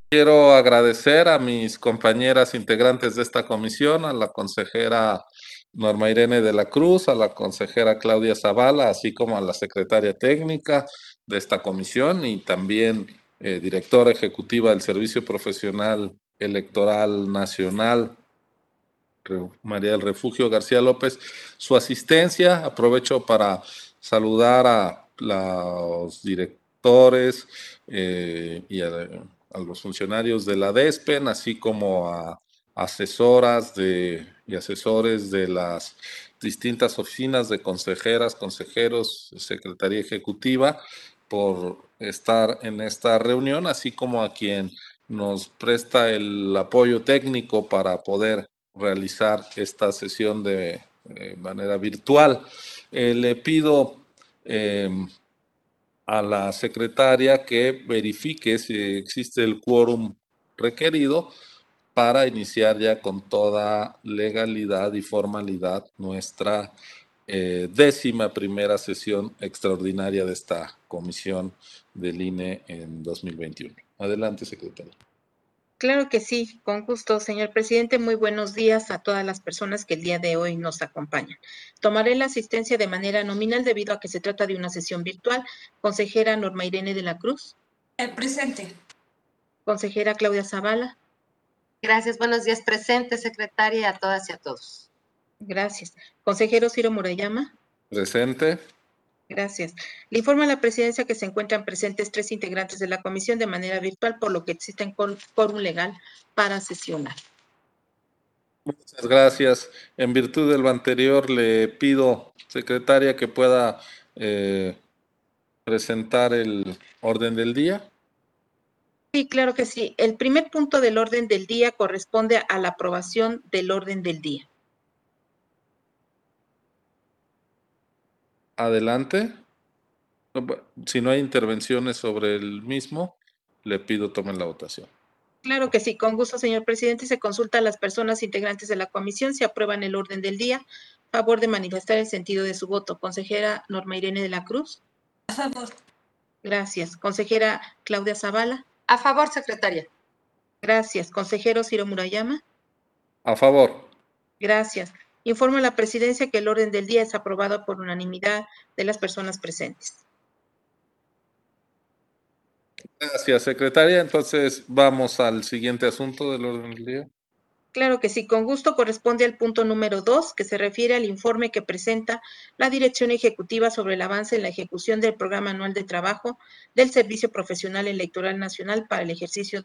Quiero agradecer a mis compañeras integrantes de esta comisión, a la consejera Norma Irene de la Cruz, a la consejera Claudia Zavala, así como a la secretaria técnica de esta comisión y también directora ejecutiva del Servicio Profesional Electoral Nacional, María del Refugio García López, su asistencia. Aprovecho para saludar a los directores y a los funcionarios de la DESPEN, así como a asesoras y asesores de las distintas oficinas de consejeras, consejeros, Secretaría Ejecutiva, por estar en esta reunión, así como a quien nos presta el apoyo técnico para poder realizar esta sesión de manera virtual. Le pido a la secretaria que verifique si existe el quórum requerido para iniciar ya con toda legalidad y formalidad nuestra 11ª sesión extraordinaria de esta comisión del INE en 2021. Adelante, secretaria. Claro que sí, con gusto, señor presidente. Muy buenos días a todas las personas que el día de hoy nos acompañan. Tomaré la asistencia de manera nominal debido a que se trata de una sesión virtual. Consejera Norma Irene de la Cruz. Presente. Consejera Claudia Zavala. Gracias, buenos días, presente, secretaria, a todas y a todos. Gracias. Consejero Ciro Murayama. Presente. Gracias. Le informo a la presidencia que se encuentran presentes 3 integrantes de la comisión de manera virtual, por lo que existen quórum legal para sesionar. Muchas gracias. En virtud de lo anterior, le pido, secretaria, que pueda presentar el orden del día. Sí, claro que sí. El primer punto del orden del día corresponde a la aprobación del orden del día. Adelante. Si no hay intervenciones sobre el mismo, le pido tomen la votación. Claro que sí, con gusto, señor presidente. Se consulta a las personas integrantes de la comisión si aprueban el orden del día. Favor de manifestar el sentido de su voto. Consejera Norma Irene de la Cruz. A favor. Gracias. Consejera Claudia Zavala. A favor, secretaria. Gracias. Consejero Ciro Murayama. A favor. Gracias. Informo a la presidencia que el orden del día es aprobado por unanimidad de las personas presentes. Gracias, secretaria. Entonces, vamos al siguiente asunto del orden del día. Claro que sí, con gusto. Corresponde al punto número 2, que se refiere al informe que presenta la Dirección Ejecutiva sobre el avance en la ejecución del Programa Anual de Trabajo del Servicio Profesional Electoral Nacional para el ejercicio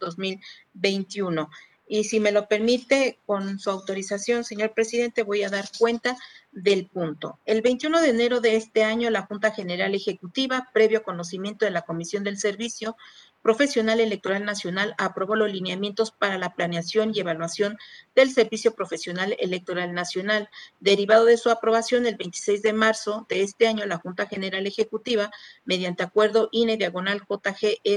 2021. Y si me lo permite, con su autorización, señor presidente, voy a dar cuenta del punto. El 21 de enero de este año, la Junta General Ejecutiva, previo conocimiento de la Comisión del Servicio Profesional Electoral Nacional, aprobó los lineamientos para la planeación y evaluación del Servicio Profesional Electoral Nacional. Derivado de su aprobación, el 26 de marzo de este año, la Junta General Ejecutiva, mediante acuerdo INE/JGE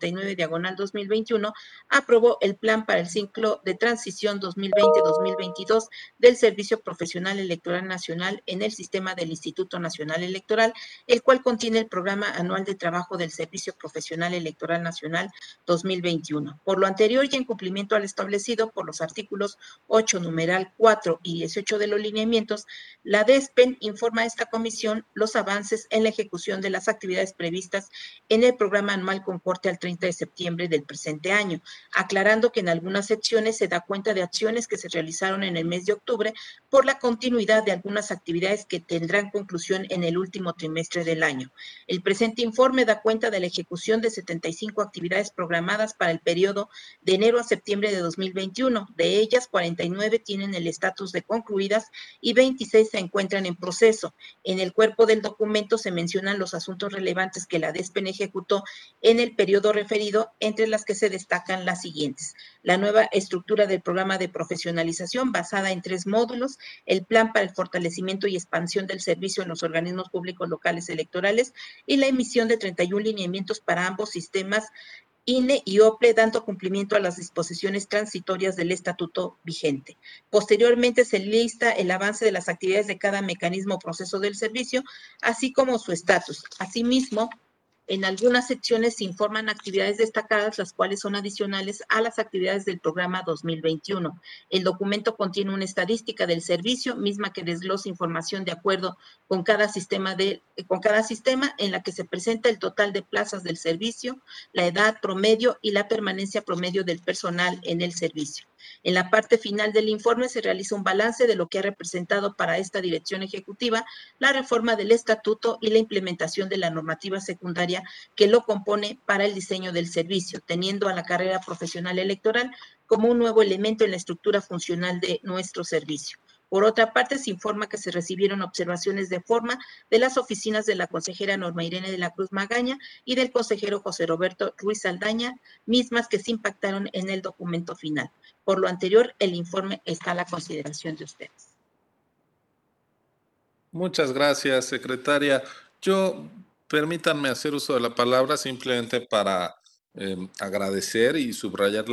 59/2021, aprobó el plan para el ciclo de transición 2020-2022 del Servicio Profesional Electoral Nacional en el sistema del Instituto Nacional Electoral, el cual contiene el Programa Anual de Trabajo del Servicio Profesional Electoral Nacional 2021. Por lo anterior y en cumplimiento al establecido por los artículos 8, numeral 4 y 18 de los lineamientos, la DESPEN informa a esta comisión los avances en la ejecución de las actividades previstas en el programa anual con corte al 30 de septiembre del presente año, aclarando que en algunas secciones se da cuenta de acciones que se realizaron en el mes de octubre por la continuidad de algunas actividades que tendrán conclusión en el último trimestre del año. El presente informe da cuenta de la ejecución de 75 actividades programadas para el periodo de enero a septiembre de 2021. De ellas, 49 tienen el estatus de concluidas y 26 se encuentran en proceso. En el cuerpo del documento se mencionan los asuntos relevantes que la DESPEN ejecutó en el periodo referido, entre las que se destacan las siguientes: la nueva estructura del programa de profesionalización basada en 3 módulos, el plan para el fortalecimiento y expansión del servicio en los organismos públicos locales electorales y la emisión de 31 lineamientos para ambos sistemas INE y OPLE, dando cumplimiento a las disposiciones transitorias del estatuto vigente. Posteriormente se lista el avance de las actividades de cada mecanismo o proceso del servicio, así como su estatus. Asimismo, En algunas secciones se informan actividades destacadas, las cuales son adicionales a las actividades del programa 2021. El documento contiene una estadística del servicio, misma que desglosa información de acuerdo con cada sistema en la que se presenta el total de plazas del servicio, la edad promedio y la permanencia promedio del personal en el servicio. En la parte final del informe se realiza un balance de lo que ha representado para esta dirección ejecutiva la reforma del estatuto y la implementación de la normativa secundaria que lo compone para el diseño del servicio, teniendo a la carrera profesional electoral como un nuevo elemento en la estructura funcional de nuestro servicio. Por otra parte, se informa que se recibieron observaciones de forma de las oficinas de la consejera Norma Irene de la Cruz Magaña y del consejero José Roberto Ruiz Saldaña, mismas que se impactaron en el documento final. Por lo anterior, el informe está a la consideración de ustedes. Muchas gracias, secretaria. Permítanme hacer uso de la palabra simplemente para agradecer y subrayar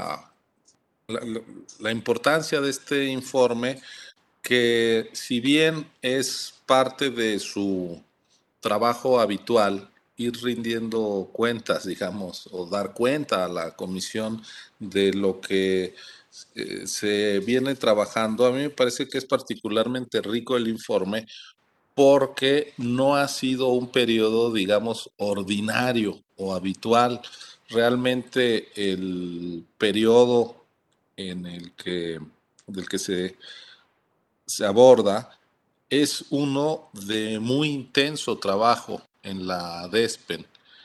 la importancia de este informe, que si bien es parte de su trabajo habitual, ir rindiendo cuentas, digamos, o dar cuenta a la comisión de lo que se viene trabajando, a mí me parece que es particularmente rico el informe porque no ha sido un periodo, digamos, ordinario o habitual. Realmente el periodo del que se aborda es uno de muy intenso trabajo en la DESPEN.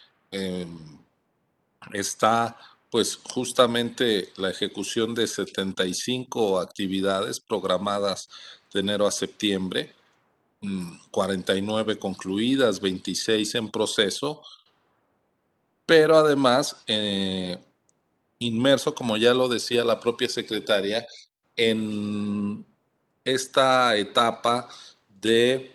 Está pues justamente la ejecución de 75 actividades programadas de enero a septiembre, 49 concluidas, 26 en proceso, pero además inmerso, como ya lo decía la propia secretaria, en esta etapa de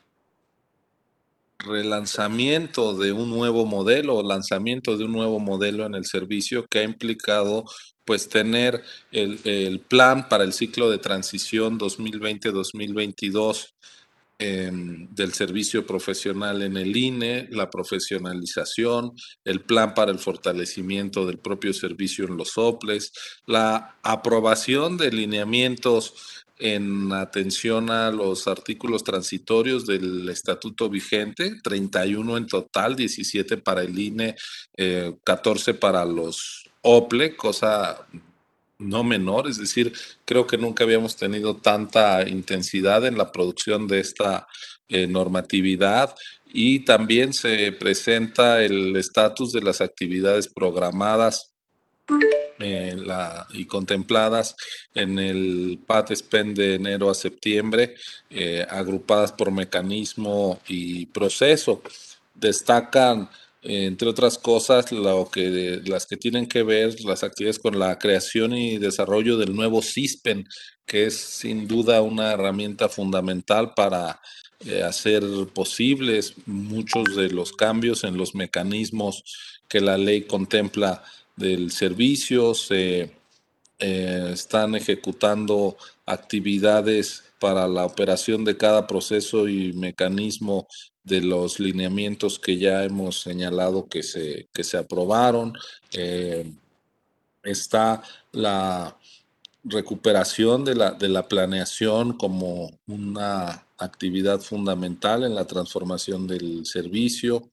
relanzamiento de un nuevo modelo, lanzamiento de un nuevo modelo en el servicio, que ha implicado pues tener el plan para el ciclo de transición 2020-2022 del servicio profesional en el INE, la profesionalización, el plan para el fortalecimiento del propio servicio en los soples, la aprobación de lineamientos en atención a los artículos transitorios del estatuto vigente, 31 en total, 17 para el INE, 14 para los OPLE, cosa no menor, es decir, creo que nunca habíamos tenido tanta intensidad en la producción de esta normatividad, y también se presenta el estatus de las actividades programadas y contempladas en el PAT-SPEN de enero a septiembre, agrupadas por mecanismo y proceso. Destacan, entre otras cosas, las que tienen que ver las actividades con la creación y desarrollo del nuevo CISPEN, que es sin duda una herramienta fundamental para hacer posibles muchos de los cambios en los mecanismos que la ley contempla del servicio. Se están ejecutando actividades para la operación de cada proceso y mecanismo de los lineamientos que ya hemos señalado que se aprobaron. Está la recuperación de la planeación como una actividad fundamental en la transformación del servicio.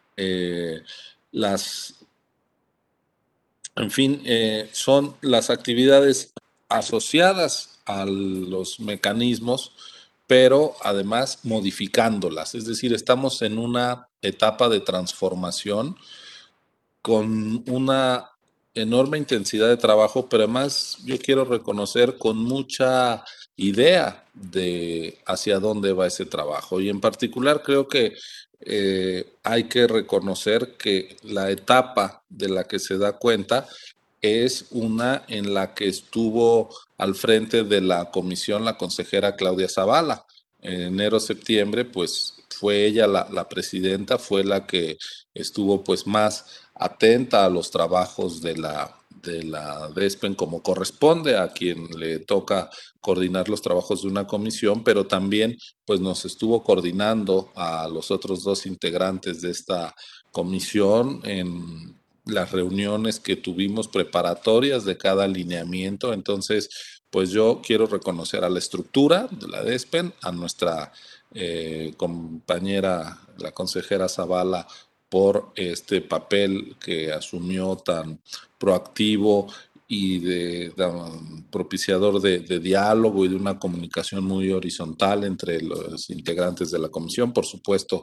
En fin, son las actividades asociadas a los mecanismos, pero además modificándolas. Es decir, estamos en una etapa de transformación con una enorme intensidad de trabajo, pero además yo quiero reconocer con mucha idea de hacia dónde va ese trabajo. Y en particular creo que hay que reconocer que la etapa de la que se da cuenta es una en la que estuvo al frente de la comisión la consejera Claudia Zavala. En enero-septiembre, pues fue ella la presidenta, fue la que estuvo pues más atenta a los trabajos de DESPEN como corresponde a quien le toca coordinar los trabajos de una comisión, pero también pues nos estuvo coordinando a los otros dos integrantes de esta comisión en las reuniones que tuvimos preparatorias de cada alineamiento. Entonces, pues yo quiero reconocer a la estructura de la DESPEN, a nuestra compañera, la consejera Zavala, por este papel que asumió tan proactivo y propiciador de diálogo y de una comunicación muy horizontal entre los integrantes de la comisión. Por supuesto,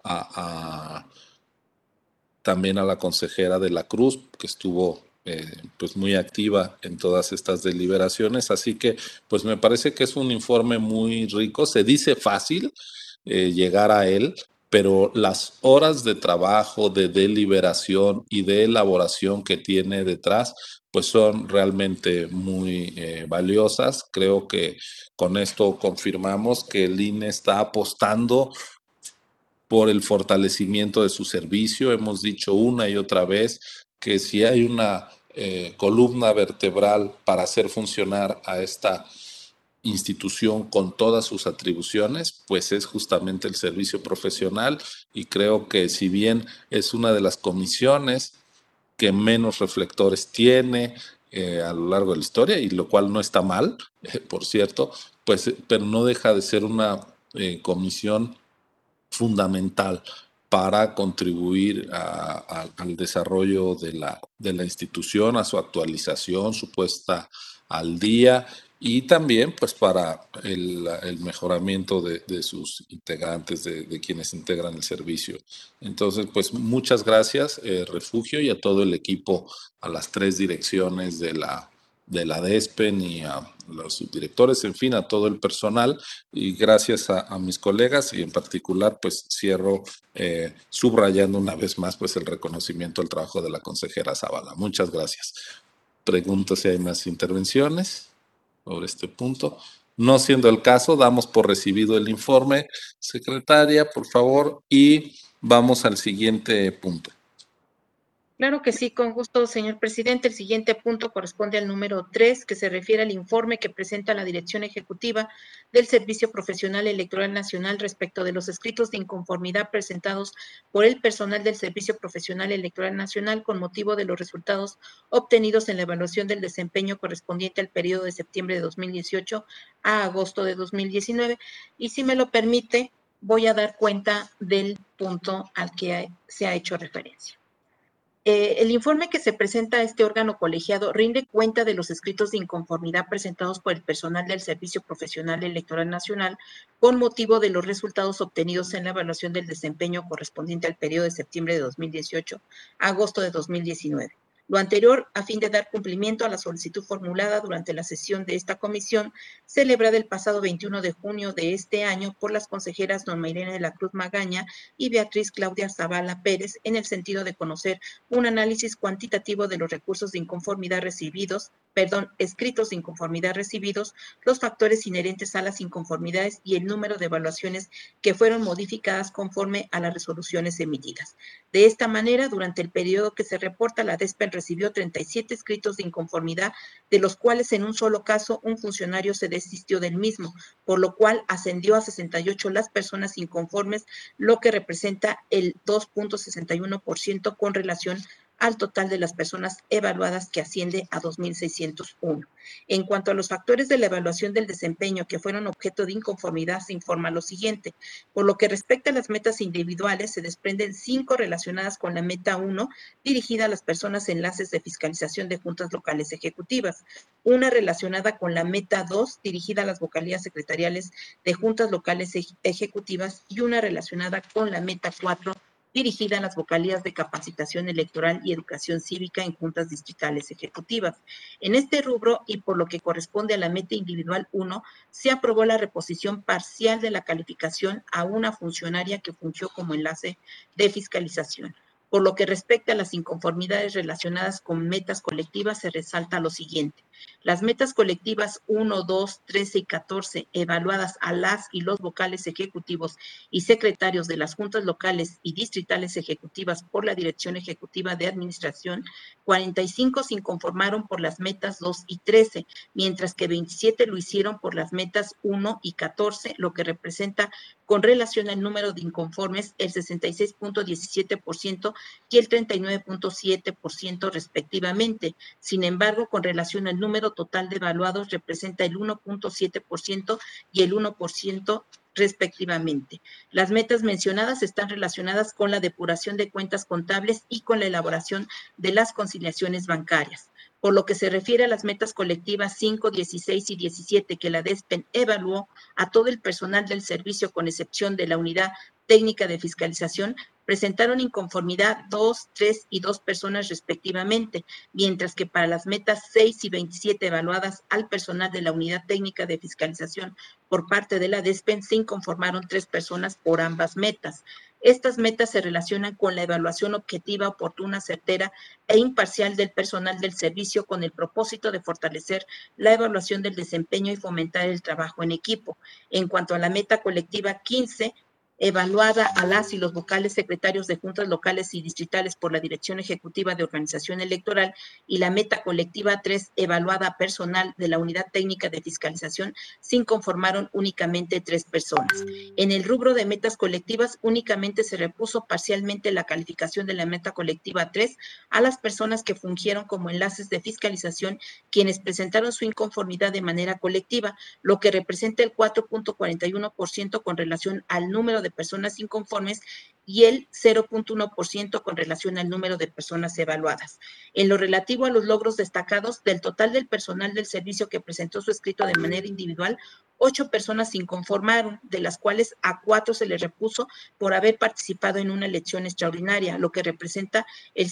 también a la consejera de la Cruz, que estuvo pues muy activa en todas estas deliberaciones. Así que pues me parece que es un informe muy rico. Se dice fácil llegar a él, pero las horas de trabajo, de deliberación y de elaboración que tiene detrás, pues son realmente muy valiosas. Creo que con esto confirmamos que el INE está apostando por el fortalecimiento de su servicio. Hemos dicho una y otra vez que si hay una columna vertebral para hacer funcionar a esta institución con todas sus atribuciones, pues es justamente el servicio profesional, y creo que si bien es una de las comisiones que menos reflectores tiene a lo largo de la historia, y lo cual no está mal, por cierto, pues, pero no deja de ser una comisión fundamental para contribuir al desarrollo de la institución, a su actualización, su puesta al día, y también pues para el mejoramiento de sus integrantes, de quienes integran el servicio. Entonces, pues muchas gracias, Refugio, y a todo el equipo, a las 3 direcciones de la DESPEN y a los subdirectores, en fin, a todo el personal, y gracias a mis colegas, y en particular pues cierro subrayando una vez más pues el reconocimiento al trabajo de la consejera Zavala. Muchas gracias. Pregunto si hay más intervenciones sobre este punto. No siendo el caso, damos por recibido el informe. Secretaria, por favor, y vamos al siguiente punto. Claro que sí, con gusto, señor presidente. El siguiente punto corresponde al número 3, que se refiere al informe que presenta la Dirección Ejecutiva del Servicio Profesional Electoral Nacional respecto de los escritos de inconformidad presentados por el personal del Servicio Profesional Electoral Nacional con motivo de los resultados obtenidos en la evaluación del desempeño correspondiente al periodo de septiembre de 2018 a agosto de 2019. Y si me lo permite, voy a dar cuenta del punto al que se ha hecho referencia. El informe que se presenta a este órgano colegiado rinde cuenta de los escritos de inconformidad presentados por el personal del Servicio Profesional Electoral Nacional con motivo de los resultados obtenidos en la evaluación del desempeño correspondiente al periodo de septiembre de 2018 a agosto de 2019. Lo anterior, a fin de dar cumplimiento a la solicitud formulada durante la sesión de esta comisión, celebrada el pasado 21 de junio de este año por las consejeras Norma Irene de la Cruz Magaña y Beatriz Claudia Zavala Pérez, en el sentido de conocer un análisis cuantitativo de los recursos de inconformidad escritos de inconformidad recibidos, los factores inherentes a las inconformidades y el número de evaluaciones que fueron modificadas conforme a las resoluciones emitidas. De esta manera, durante el periodo que se reporta, la DESPEN recibió 37 escritos de inconformidad, de los cuales en un solo caso un funcionario se desistió del mismo, por lo cual ascendió a 68 las personas inconformes, lo que representa el 2.61% con relación al total de las personas evaluadas, que asciende a 2.601. En cuanto a los factores de la evaluación del desempeño que fueron objeto de inconformidad, se informa lo siguiente. Por lo que respecta a las metas individuales, se desprenden 5 relacionadas con la meta 1, dirigida a las personas enlaces de fiscalización de juntas locales ejecutivas, una relacionada con la meta 2, dirigida a las vocalías secretariales de juntas locales ejecutivas, y una relacionada con la meta 4, dirigida a las vocalías de capacitación electoral y educación cívica en juntas distritales ejecutivas. En este rubro, y por lo que corresponde a la meta individual 1, se aprobó la reposición parcial de la calificación a una funcionaria que fungió como enlace de fiscalización. Por lo que respecta a las inconformidades relacionadas con metas colectivas, se resalta lo siguiente. Las metas colectivas 1, 2, 13 y 14, evaluadas a las y los vocales ejecutivos y secretarios de las juntas locales y distritales ejecutivas por la Dirección Ejecutiva de Administración, 45 se inconformaron por las metas 2 y 13, mientras que 27 lo hicieron por las metas 1 y 14, lo que representa con relación al número de inconformes el 66.17% y el 39.7% respectivamente. Sin embargo, con relación al número total de evaluados representa el 1.7% y el 1% respectivamente. Las metas mencionadas están relacionadas con la depuración de cuentas contables y con la elaboración de las conciliaciones bancarias. Por lo que se refiere a las metas colectivas 5, 16 y 17 que la DESPEN evaluó a todo el personal del servicio con excepción de la unidad técnica de fiscalización, presentaron inconformidad 2, 3 y 2 personas respectivamente, mientras que para las metas 6 y 27 evaluadas al personal de la unidad técnica de fiscalización por parte de la DESPEN se inconformaron 3 personas por ambas metas. Estas metas se relacionan con la evaluación objetiva, oportuna, certera e imparcial del personal del servicio con el propósito de fortalecer la evaluación del desempeño y fomentar el trabajo en equipo. En cuanto a la meta colectiva 15, evaluada a las y los vocales secretarios de juntas locales y distritales por la Dirección Ejecutiva de Organización Electoral, y la meta colectiva 3, evaluada a personal de la Unidad Técnica de Fiscalización, se inconformaron únicamente 3 personas. En el rubro de metas colectivas, únicamente se repuso parcialmente la calificación de la meta colectiva 3 a las personas que fungieron como enlaces de fiscalización, quienes presentaron su inconformidad de manera colectiva, lo que representa el 4.41% con relación al número de personas inconformes y el 0.1% con relación al número de personas evaluadas. En lo relativo a los logros destacados, del total del personal del servicio que presentó su escrito de manera individual, 8 personas se inconformaron, de las cuales a 4 se les repuso por haber participado en una elección extraordinaria, lo que representa el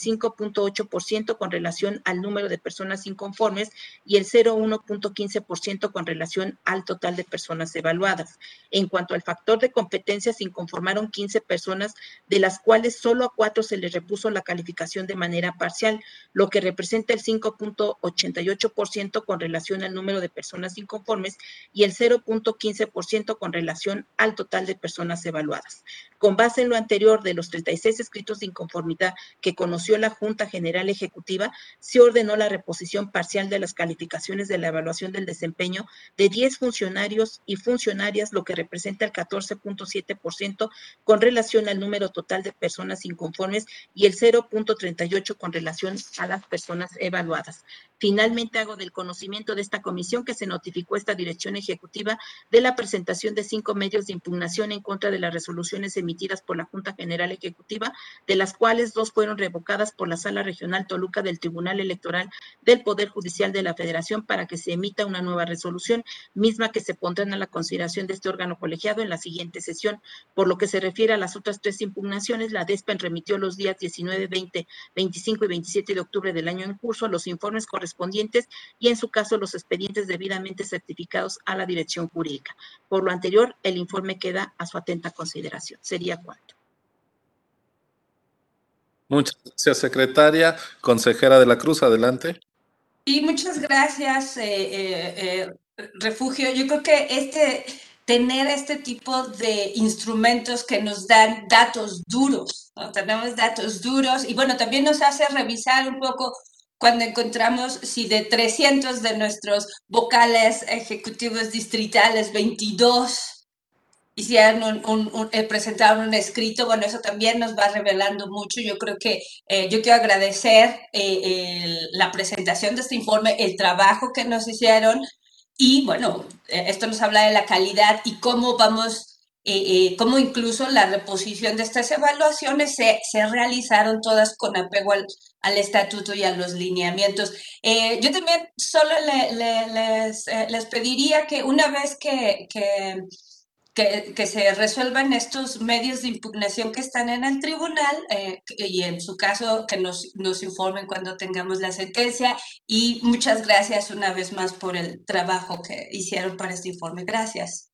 5.8% con relación al número de personas inconformes y el 0.1.15% con relación al total de personas evaluadas. En cuanto al factor de competencia, se inconformaron 15 personas, de las cuales solo a 4 se les repuso la calificación de manera parcial, lo que representa el 5.88% con relación al número de personas inconformes y el 0.15% con relación al total de personas evaluadas. Con base en lo anterior, de los 36 escritos de inconformidad que conoció la Junta General Ejecutiva, se ordenó la reposición parcial de las calificaciones de la evaluación del desempeño de 10 funcionarios y funcionarias, lo que representa el 14.7% con relación al número total de personas inconformes y el 0.38% con relación a las personas evaluadas. Finalmente, hago del conocimiento de esta comisión que se notificó esta Dirección Ejecutiva de la presentación de 5 medios de impugnación en contra de las resoluciones emitidas por la Junta General Ejecutiva, de las cuales 2 fueron revocadas por la Sala Regional Toluca del Tribunal Electoral del Poder Judicial de la Federación para que se emita una nueva resolución, misma que se pondrán a la consideración de este órgano colegiado en la siguiente sesión. Por lo que se refiere a las otras 3 impugnaciones, la DESPEN remitió los días 19, 20, 25 y 27 de octubre del año en curso los informes correspondientes y, en su caso, los expedientes debidamente certificados a la dirección jurídica. Por lo anterior, el informe queda a su atenta consideración. ¿Sería cuánto? Muchas gracias, secretaria. Consejera de la Cruz, adelante. Y muchas gracias, Refugio. Yo creo que tener este tipo de instrumentos que nos dan datos duros, ¿no? Tenemos datos duros y bueno, también nos hace revisar un poco cuando encontramos si de 300 de nuestros vocales ejecutivos distritales, 22 hicieron presentaron un escrito, bueno, eso también nos va revelando mucho. Yo creo que yo quiero agradecer la presentación de este informe, el trabajo que nos hicieron y, bueno, esto nos habla de la calidad y cómo vamos, cómo incluso la reposición de estas evaluaciones se realizaron todas con apego al estatuto y a los lineamientos. Yo también solo les pediría que una vez que se resuelvan estos medios de impugnación que están en el tribunal y en su caso que nos informen cuando tengamos la sentencia. Y muchas gracias una vez más por el trabajo que hicieron para este informe. Gracias.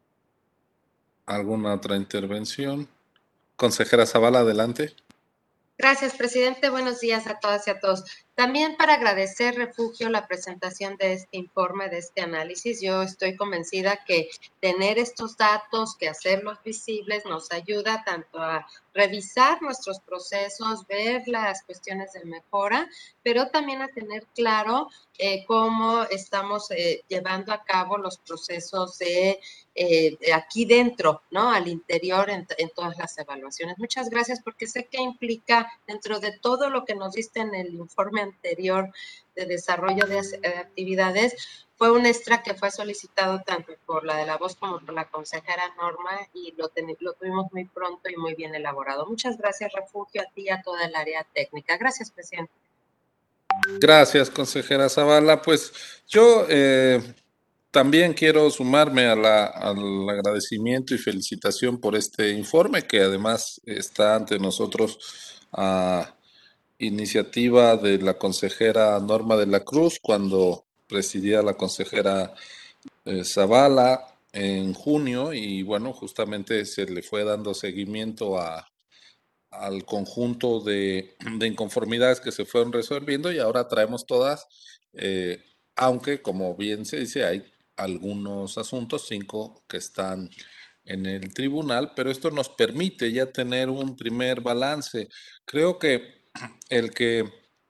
¿Alguna otra intervención? Consejera Zavala, adelante. Gracias, presidente. Buenos días a todas y a todos. También para agradecer, Refugio, la presentación de este informe, de este análisis. Yo estoy convencida que tener estos datos, que hacerlos visibles, nos ayuda tanto a revisar nuestros procesos, ver las cuestiones de mejora, pero también a tener claro cómo estamos llevando a cabo los procesos de aquí dentro, ¿no? Al interior en todas las evaluaciones. Muchas gracias porque sé que implica dentro de todo lo que nos diste en el informe anterior de desarrollo de actividades, fue un extra que fue solicitado tanto por la de la voz como por la consejera Norma y lo tuvimos muy pronto y muy bien elaborado. Muchas gracias, Refugio, a ti y a toda el área técnica. Gracias, presidente. Gracias, consejera Zavala. Pues yo también quiero sumarme al agradecimiento y felicitación por este informe que además está ante nosotros a iniciativa de la consejera Norma de la Cruz cuando presidía la consejera Zavala en junio y bueno, justamente se le fue dando seguimiento al conjunto de inconformidades que se fueron resolviendo y ahora traemos todas, aunque como bien se dice, hay algunos asuntos, 5 que están en el tribunal, pero esto nos permite ya tener un primer balance. Creo que el que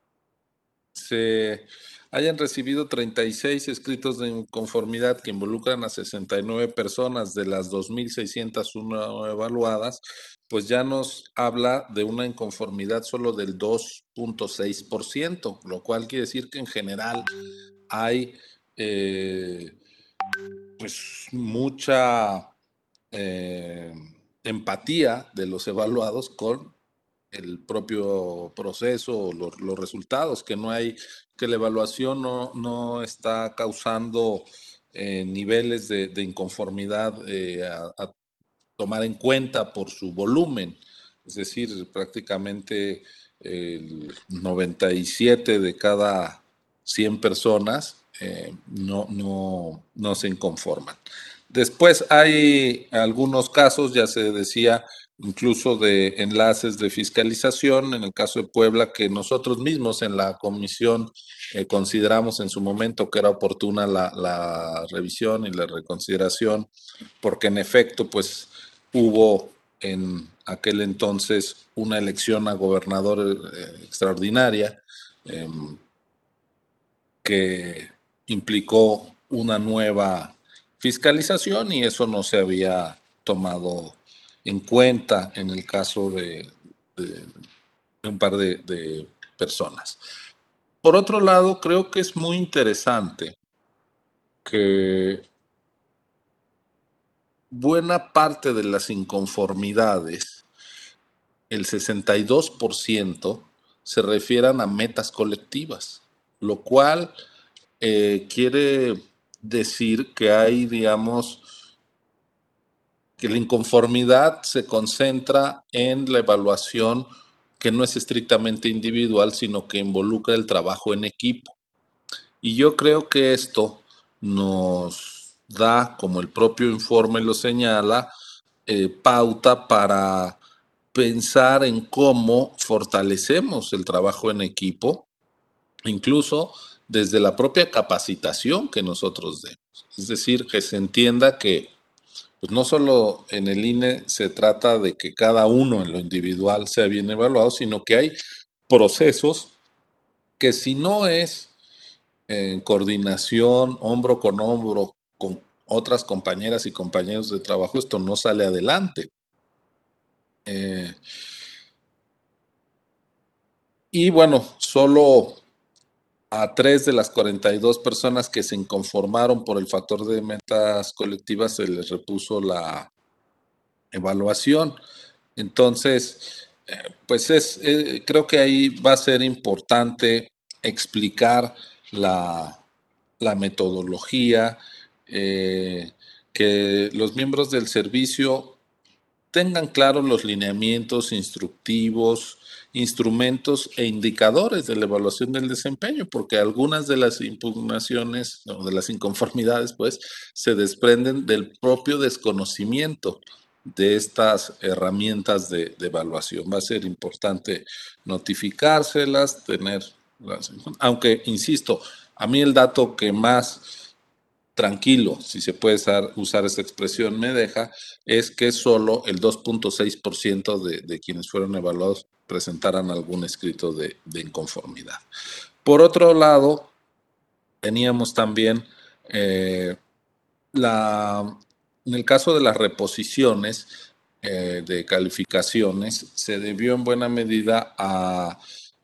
se hayan recibido 36 escritos de inconformidad que involucran a 69 personas de las 2.601 evaluadas, pues ya nos habla de una inconformidad solo del 2.6%, lo cual quiere decir que en general hay pues mucha empatía de los evaluados con el propio proceso o los resultados, que no hay, que la evaluación no está causando niveles de inconformidad a tomar en cuenta por su volumen. Es decir, prácticamente el 97 de cada 100 personas no se inconforman. Después hay algunos casos, ya se decía, incluso de enlaces de fiscalización, en el caso de Puebla, que nosotros mismos en la comisión consideramos en su momento que era oportuna la revisión y la reconsideración, porque en efecto, pues hubo en aquel entonces una elección a gobernador extraordinaria que implicó una nueva fiscalización y eso no se había tomado en cuenta en el caso de un par de personas. Por otro lado, creo que es muy interesante que buena parte de las inconformidades, el 62%, se refieran a metas colectivas, lo cual quiere decir que hay, digamos, que la inconformidad se concentra en la evaluación que no es estrictamente individual, sino que involucra el trabajo en equipo. Y yo creo que esto nos da, como el propio informe lo señala, pauta para pensar en cómo fortalecemos el trabajo en equipo, incluso desde la propia capacitación que nosotros demos. Es decir, que se entienda que pues no solo en el INE se trata de que cada uno en lo individual sea bien evaluado, sino que hay procesos que si no es en coordinación, hombro con hombro, con otras compañeras y compañeros de trabajo, esto no sale adelante. Y bueno, solo a 3 de las 42 personas que se inconformaron por el factor de metas colectivas se les repuso la evaluación. Entonces, pues creo que ahí va a ser importante explicar la metodología, que los miembros del servicio tengan claros los lineamientos instructivos, instrumentos e indicadores de la evaluación del desempeño, porque algunas de las impugnaciones o de las inconformidades, pues, se desprenden del propio desconocimiento de estas herramientas de evaluación. Va a ser importante notificárselas, aunque, insisto, a mí el dato que más tranquilo, si se puede usar esa expresión, me deja, es que solo el 2.6% de quienes fueron evaluados presentaran algún escrito de inconformidad. Por otro lado, teníamos también en el caso de las reposiciones de calificaciones, se debió en buena medida a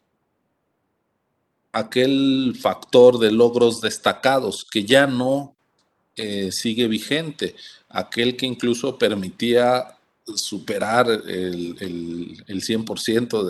aquel factor de logros destacados que ya no sigue vigente, aquel que incluso permitía superar el 100%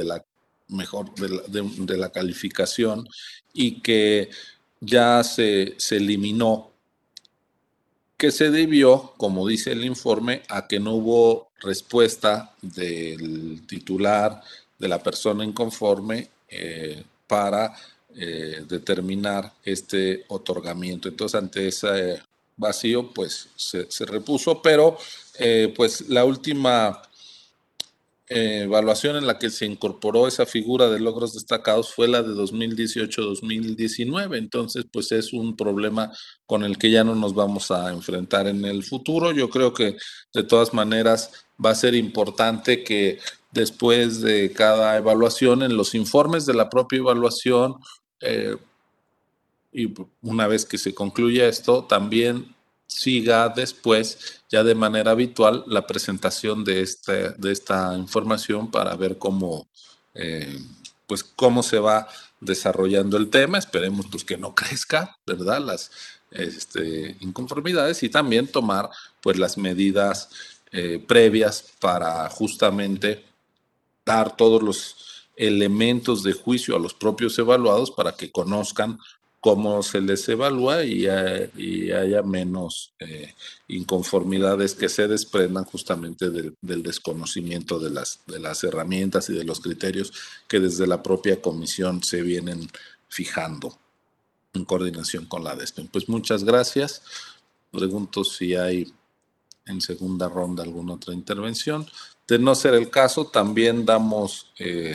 de la calificación, y que ya se eliminó, que se debió, como dice el informe, a que no hubo respuesta del titular, de la persona inconforme, para determinar este otorgamiento. Entonces, ante ese vacío, pues se repuso, pero pues la última evaluación en la que se incorporó esa figura de logros destacados fue la de 2018-2019. Entonces, pues es un problema con el que ya no nos vamos a enfrentar en el futuro. Yo creo que de todas maneras va a ser importante que después de cada evaluación, en los informes de la propia evaluación, y una vez que se concluya esto, también siga después, ya de manera habitual, la presentación de esta información para ver cómo, pues cómo se va desarrollando el tema. Esperemos pues que no crezca, ¿verdad?, las inconformidades, y también tomar pues las medidas previas para justamente dar todos los elementos de juicio a los propios evaluados para que conozcan cómo se les evalúa y haya menos inconformidades que se desprendan justamente del desconocimiento de las herramientas y de los criterios que desde la propia comisión se vienen fijando en coordinación con la DESPEN. Pues muchas gracias. Pregunto si hay en segunda ronda alguna otra intervención. De no ser el caso, también damos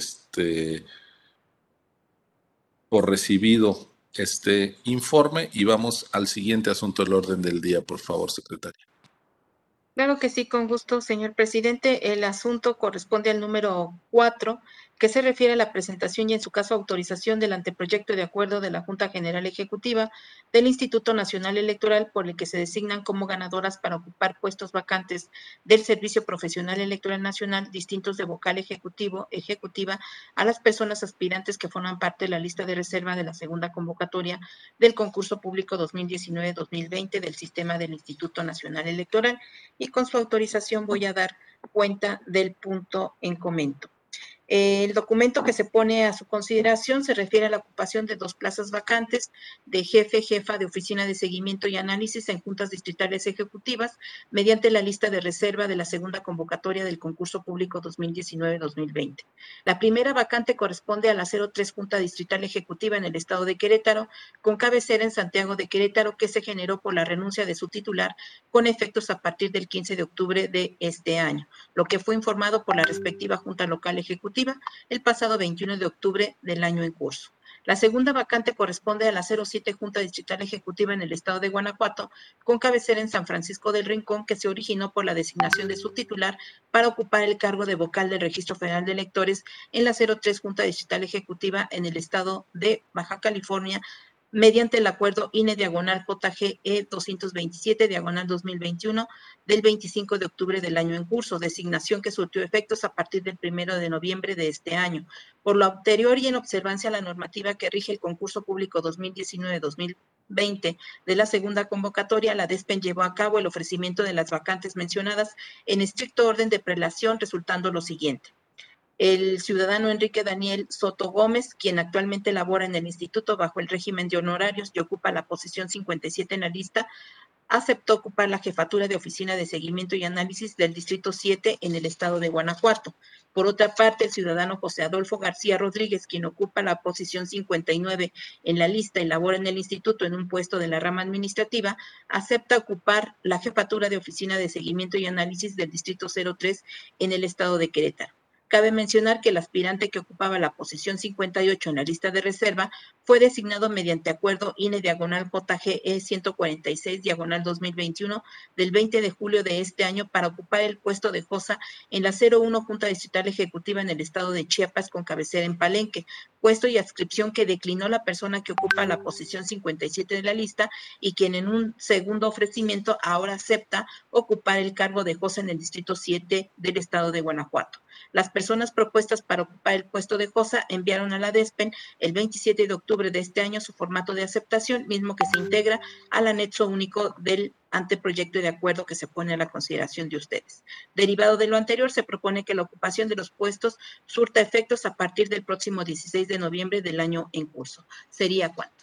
por recibido este informe y vamos al siguiente asunto del orden del día, por favor, secretaria. Claro que sí, con gusto, señor presidente. El asunto corresponde al número 4, que se refiere a la presentación y, en su caso, autorización del anteproyecto de acuerdo de la Junta General Ejecutiva del Instituto Nacional Electoral, por el que se designan como ganadoras para ocupar puestos vacantes del Servicio Profesional Electoral Nacional distintos de vocal ejecutiva a las personas aspirantes que forman parte de la lista de reserva de la segunda convocatoria del concurso público 2019-2020 del sistema del Instituto Nacional Electoral. Y con su autorización voy a dar cuenta del punto en comento. El documento que se pone a su consideración se refiere a la ocupación de 2 plazas vacantes de jefa de oficina de seguimiento y análisis en juntas distritales ejecutivas mediante la lista de reserva de la segunda convocatoria del concurso público 2019-2020. La primera vacante corresponde a la 03 Junta Distrital Ejecutiva en el estado de Querétaro, con cabecera en Santiago de Querétaro, que se generó por la renuncia de su titular con efectos a partir del 15 de octubre de este año, lo que fue informado por la respectiva Junta Local Ejecutiva el pasado 21 de octubre del año en curso. La segunda vacante corresponde a la 07 Junta Distrital Ejecutiva en el estado de Guanajuato, con cabecera en San Francisco del Rincón, que se originó por la designación de su titular para ocupar el cargo de vocal del Registro Federal de Electores en la 03 Junta Distrital Ejecutiva en el estado de Baja California, mediante el acuerdo INE/JGE 227/2021 del 25 de octubre del año en curso, designación que surtió efectos a partir del 1 de noviembre de este año. Por lo anterior y en observancia a la normativa que rige el concurso público 2019-2020 de la segunda convocatoria, la DESPEN llevó a cabo el ofrecimiento de las vacantes mencionadas en estricto orden de prelación, resultando lo siguiente. El ciudadano Enrique Daniel Soto Gómez, quien actualmente labora en el instituto bajo el régimen de honorarios y ocupa la posición 57 en la lista, aceptó ocupar la jefatura de Oficina de Seguimiento y Análisis del Distrito 7 en el estado de Guanajuato. Por otra parte, el ciudadano José Adolfo García Rodríguez, quien ocupa la posición 59 en la lista y labora en el instituto en un puesto de la rama administrativa, acepta ocupar la jefatura de Oficina de Seguimiento y Análisis del Distrito 03 en el estado de Querétaro. Cabe mencionar que el aspirante que ocupaba la posición 58 en la lista de reserva fue designado mediante acuerdo INE/JGE 146/2021 del 20 de julio de este año para ocupar el puesto de JOSA en la 01 Junta Distrital Ejecutiva en el estado de Chiapas con cabecera en Palenque, puesto y adscripción que declinó la persona que ocupa la posición 57 de la lista y quien en un segundo ofrecimiento ahora acepta ocupar el cargo de JOSA en el Distrito 7 del estado de Guanajuato. Las personas propuestas para ocupar el puesto de JOSA enviaron a la DESPEN el 27 de octubre de este año su formato de aceptación, mismo que se integra al anexo único del anteproyecto de acuerdo que se pone a la consideración de ustedes. Derivado de lo anterior, se propone que la ocupación de los puestos surta efectos a partir del próximo 16 de noviembre del año en curso. ¿Sería cuánto?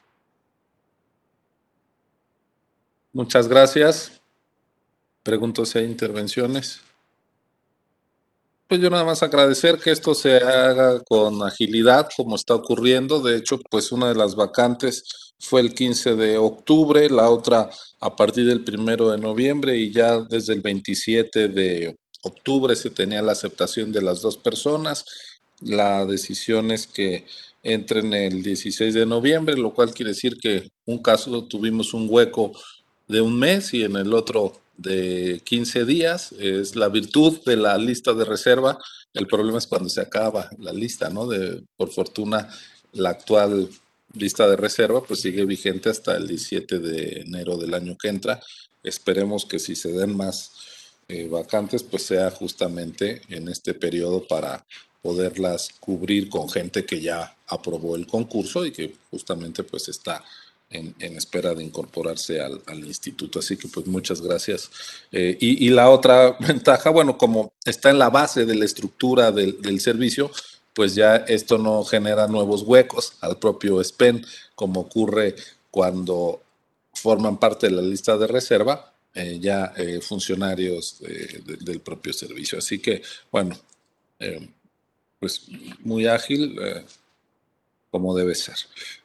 Muchas gracias. Pregunto si hay intervenciones. Pues yo nada más agradecer que esto se haga con agilidad, como está ocurriendo. De hecho, pues una de las vacantes fue el 15 de octubre, la otra a partir del 1 de noviembre y ya desde el 27 de octubre se tenía la aceptación de las dos personas. La decisión es que entren el 16 de noviembre, lo cual quiere decir que un caso tuvimos un hueco de un mes y en el otro de 15 días. Es la virtud de la lista de reserva. El problema es cuando se acaba la lista, ¿no? Por fortuna, la actual lista de reserva pues sigue vigente hasta el 17 de enero del año que entra. Esperemos que si se den más vacantes, pues sea justamente en este periodo para poderlas cubrir con gente que ya aprobó el concurso y que justamente pues está en espera de incorporarse al instituto. Así que pues muchas gracias. Y la otra ventaja, bueno, como está en la base de la estructura del servicio, pues ya esto no genera nuevos huecos al propio SPEN, como ocurre cuando forman parte de la lista de reserva funcionarios del propio servicio. Así que, bueno, pues muy ágil, como debe ser.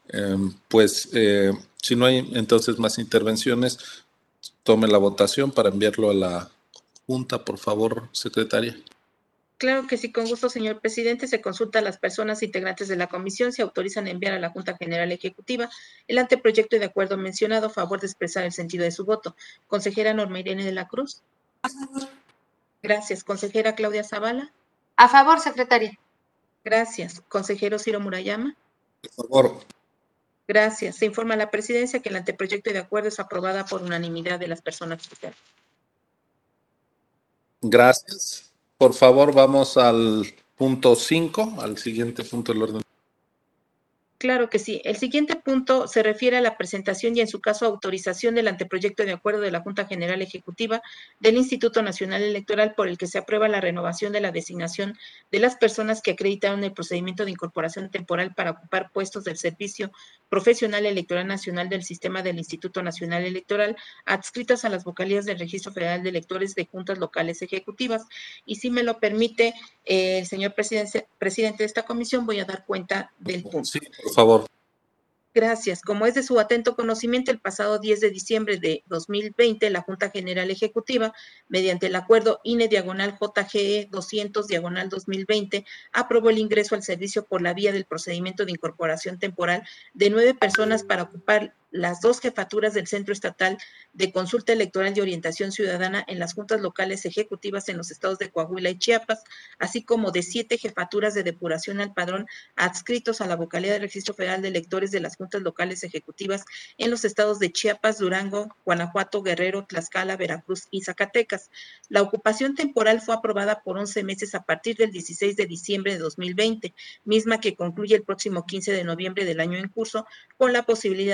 Si no hay entonces más intervenciones, tome la votación para enviarlo a la Junta, por favor, secretaria. Claro que sí, con gusto, señor presidente. Se consulta a las personas integrantes de la comisión si autorizan enviar a la Junta General Ejecutiva el anteproyecto de acuerdo mencionado a favor de expresar el sentido de su voto. Consejera Norma Irene de la Cruz. A favor. Gracias. Consejera Claudia Zavala. A favor, secretaria. Gracias. Consejero Ciro Murayama. Por favor. Gracias. Se informa a la presidencia que el anteproyecto de acuerdo es aprobada por unanimidad de las personas presentes. Gracias. Por favor, vamos al punto 5, al siguiente punto del orden. Claro que sí. El siguiente punto se refiere a la presentación y, en su caso, autorización del anteproyecto de acuerdo de la Junta General Ejecutiva del Instituto Nacional Electoral por el que se aprueba la renovación de la designación de las personas que acreditaron el procedimiento de incorporación temporal para ocupar puestos del Servicio Profesional Electoral Nacional del Sistema del Instituto Nacional Electoral adscritas a las vocalías del Registro Federal de Electores de Juntas Locales Ejecutivas. Y si me lo permite, el señor presidente de esta comisión, voy a dar cuenta del punto. Sí, por favor. Gracias. Como es de su atento conocimiento, el pasado 10 de diciembre de 2020, la Junta General Ejecutiva, mediante el acuerdo INE/JGE 200/2020, aprobó el ingreso al servicio por la vía del procedimiento de incorporación temporal de 9 personas para ocupar las 2 jefaturas del Centro Estatal de Consulta Electoral y Orientación Ciudadana en las juntas locales ejecutivas en los estados de Coahuila y Chiapas, así como de 7 jefaturas de depuración al padrón adscritos a la vocalía del Registro Federal de Electores de las juntas locales ejecutivas en los estados de Chiapas, Durango, Guanajuato, Guerrero, Tlaxcala, Veracruz y Zacatecas. La ocupación temporal fue aprobada por 11 meses a partir del 16 de diciembre de 2020, misma que concluye el próximo 15 de noviembre del año en curso, con la posibilidad de renovar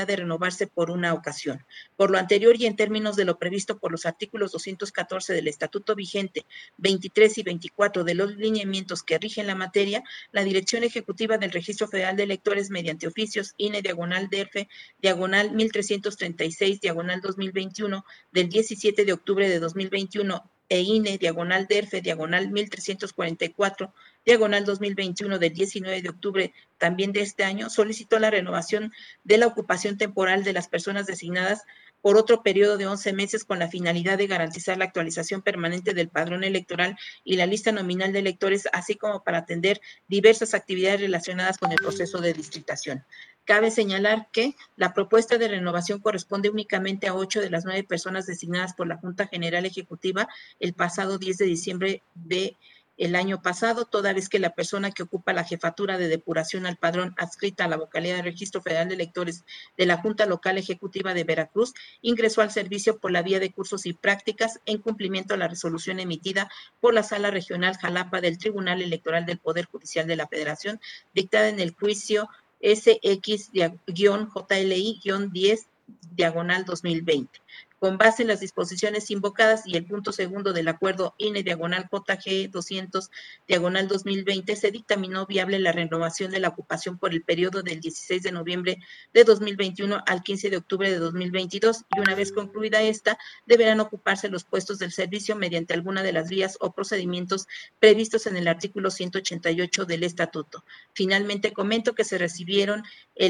renovarse por una ocasión. Por lo anterior y en términos de lo previsto por los artículos 214 del Estatuto vigente, 23 y 24 de los lineamientos que rigen la materia, la Dirección Ejecutiva del Registro Federal de Electores, mediante oficios INE/DF, diagonal 1336, diagonal 2021, del 17 de octubre de 2021, e INE/DF, diagonal 1344, diagonal 2021, del 19 de octubre también de este año, solicitó la renovación de la ocupación temporal de las personas designadas por otro periodo de 11 meses con la finalidad de garantizar la actualización permanente del padrón electoral y la lista nominal de electores, así como para atender diversas actividades relacionadas con el proceso de distritación. Cabe señalar que la propuesta de renovación corresponde únicamente a 8 de las 9 personas designadas por la Junta General Ejecutiva el pasado 10 de diciembre del año pasado, toda vez que la persona que ocupa la jefatura de depuración al padrón adscrita a la vocalía del Registro Federal de Electores de la Junta Local Ejecutiva de Veracruz ingresó al servicio por la vía de cursos y prácticas en cumplimiento a la resolución emitida por la Sala Regional Jalapa del Tribunal Electoral del Poder Judicial de la Federación, dictada en el juicio SX-JLI-10, diagonal 2020. Con base en las disposiciones invocadas y el punto segundo del acuerdo INE/JG 200, diagonal 2020, se dictaminó viable la renovación de la ocupación por el periodo del 16 de noviembre de 2021 al 15 de octubre de 2022, y una vez concluida esta, deberán ocuparse los puestos del servicio mediante alguna de las vías o procedimientos previstos en el artículo 188 del Estatuto. Finalmente, comento que se recibieron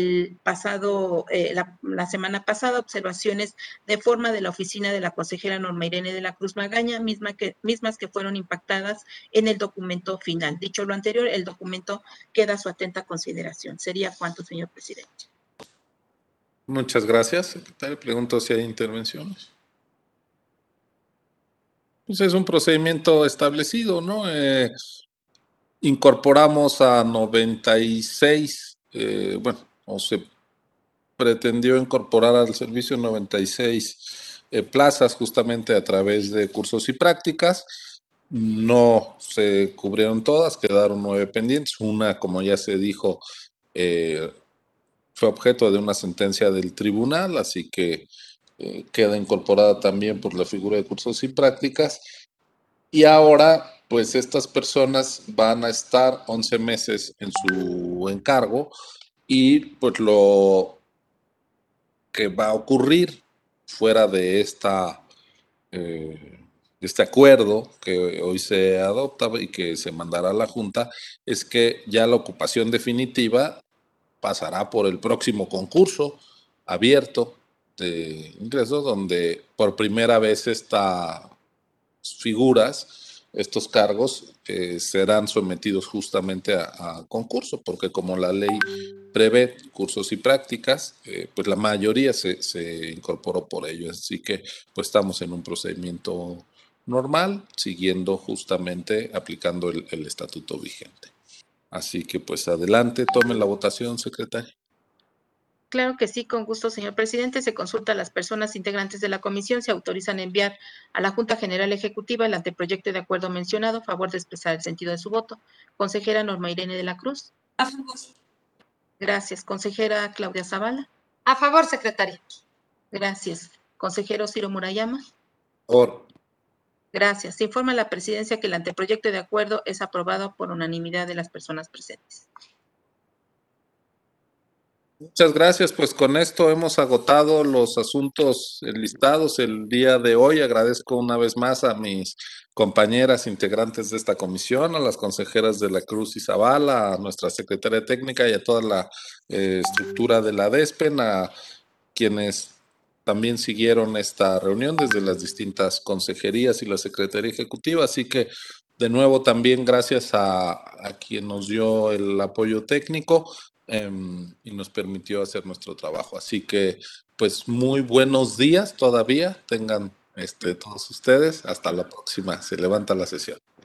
la semana pasada observaciones de forma de la oficina de la consejera Norma Irene de la Cruz Magaña, mismas que fueron impactadas en el documento final. Dicho lo anterior, el documento queda a su atenta consideración. ¿Sería cuánto, señor presidente? Muchas gracias, secretario. Pregunto si hay intervenciones. Pues es un procedimiento establecido, ¿no? Incorporamos a 96, o se pretendió incorporar al servicio 96 plazas justamente a través de cursos y prácticas. No se cubrieron todas, quedaron 9 pendientes. Una, como ya se dijo, fue objeto de una sentencia del tribunal, así que queda incorporada también por la figura de cursos y prácticas. Y ahora, pues estas personas van a estar 11 meses en su encargo, y pues lo que va a ocurrir fuera de este acuerdo que hoy se adopta y que se mandará a la Junta es que ya la ocupación definitiva pasará por el próximo concurso abierto de ingresos, donde por primera vez estas figuras, estos cargos, serán sometidos justamente a concurso, porque como la ley prevé cursos y prácticas, pues la mayoría se incorporó por ello. Así que pues estamos en un procedimiento normal, siguiendo justamente, aplicando el estatuto vigente. Así que pues adelante, tome la votación, secretaria. Claro que sí, con gusto, señor presidente. Se consulta a las personas integrantes de la comisión, se autorizan a enviar a la Junta General Ejecutiva el anteproyecto de acuerdo mencionado, a favor de expresar el sentido de su voto. Consejera Norma Irene de la Cruz. A favor. Gracias. Consejera Claudia Zavala. A favor, secretaria. Gracias. Consejero Ciro Murayama. Por. Gracias. Se informa a la presidencia que el anteproyecto de acuerdo es aprobado por unanimidad de las personas presentes. Muchas gracias, pues con esto hemos agotado los asuntos listados el día de hoy. Agradezco una vez más a mis compañeras integrantes de esta comisión, a las consejeras de la Cruz y Zavala, a nuestra secretaria técnica y a toda la estructura de la DESPEN, a quienes también siguieron esta reunión desde las distintas consejerías y la Secretaría Ejecutiva. Así que de nuevo también gracias a quien nos dio el apoyo técnico y nos permitió hacer nuestro trabajo. Así que pues muy buenos días todavía tengan todos ustedes. Hasta la próxima. Se levanta la sesión.